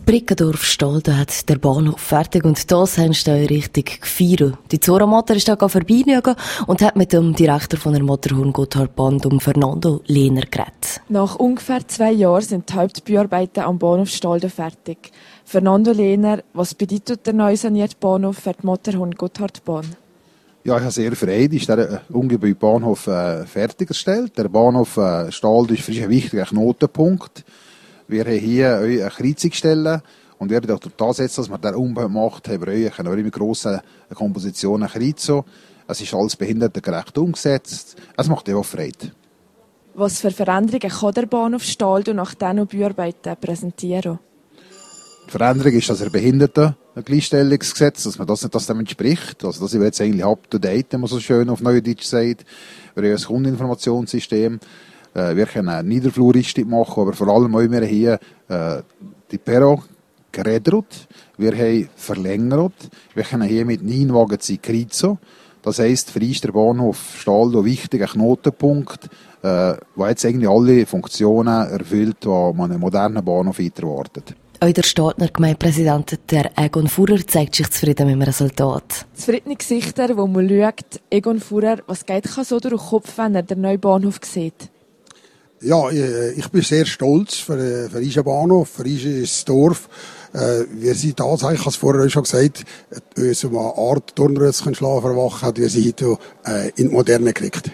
Brickendorf-Stalden hat der Bahnhof fertig und das haben sie richtig gefeiert. Die Zora Motter ist da vorbeischauen und hat mit dem Direktor von der Matterhorn Gotthard Bahn, Fernando Lehner, geredet. Nach ungefähr 2 Jahren sind die Hauptbauarbeiten am Bahnhof Stalden fertig. Fernando Lehner, was bedeutet der neu sanierte Bahnhof für die Matterhorn Gotthard Bahn? Ja, ich habe sehr Freude, ist der ungebaute Bahnhof fertiggestellt. Der Bahnhof Stalden ist für uns ein wichtiger Knotenpunkt. Wir haben hier eine Kreuzungsstelle und wir durch das, dass wir den Umbau macht, haben wir auch mit grossen Kompositionen kreuzen. Es ist alles behindertengerecht umgesetzt. Es macht auch Freude. Was für Veränderungen kann der Bahnhof Stalden nach diesen Bauarbeiten präsentieren? Die Veränderung ist, dass Gleichstellungsgesetz, dass man das dem entspricht. Also das ist jetzt eigentlich up to date, wenn man so schön auf Neudeutsch sagt. Wir haben ein Kundeninformationssystem. Wir können Niederfluristik machen, aber vor allem haben wir hier die Perro gerädert. Wir haben verlängert. Wir können hier mit 9 Wagenzeit kreuzen. Das heisst, für uns ist der Bahnhof Stalden ein wichtiger Knotenpunkt, der jetzt eigentlich alle Funktionen erfüllt, die man einem modernen Bahnhof erwartet. Auch der Stadtner Gemeindepräsident, der Egon Fuhrer, zeigt sich zufrieden mit dem Resultat. Zufriedene Gesichter, wo man schaut, Egon Fuhrer, was geht so durch den Kopf, wenn er den neuen Bahnhof sieht? Ja, ich bin sehr stolz für unseren Bahnhof, für unser Dorf. Wir sind tatsächlich, ich habe es vorher schon gesagt, so eine Art Turnröschen schlafen erwachen, wir sind heute in die Moderne gekriegt.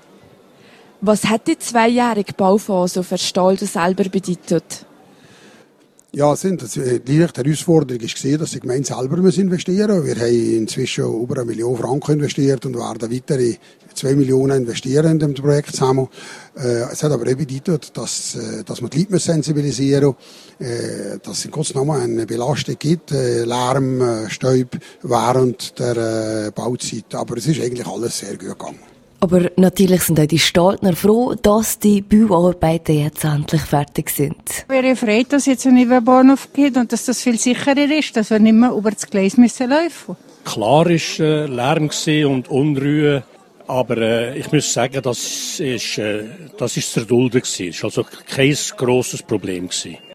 Was hat die 2-jährige Bauphase für Stalden selber bedeutet? Ja, die Herausforderung war, dass die Gemeinde selber investieren muss. Wir haben inzwischen über 1 Million Franken investiert und werden weitere 2 Millionen investieren in dem Projekt zusammen. Es hat aber auch bedeutet, dass man die Leute sensibilisieren muss, dass es in Gottes Namen eine Belastung gibt, Lärm, Staub während der Bauzeit. Aber es ist eigentlich alles sehr gut gegangen. Aber natürlich sind auch die Stadtner froh, dass die Bauarbeiten jetzt endlich fertig sind. Wir sind froh, dass es jetzt einen neuen Bahnhof gibt und dass das viel sicherer ist, dass wir nicht mehr über das Gleis laufen müssen. Klar war Lärm und Unruhe, aber ich muss sagen, das ist zu erdulden. Es war also kein grosses Problem.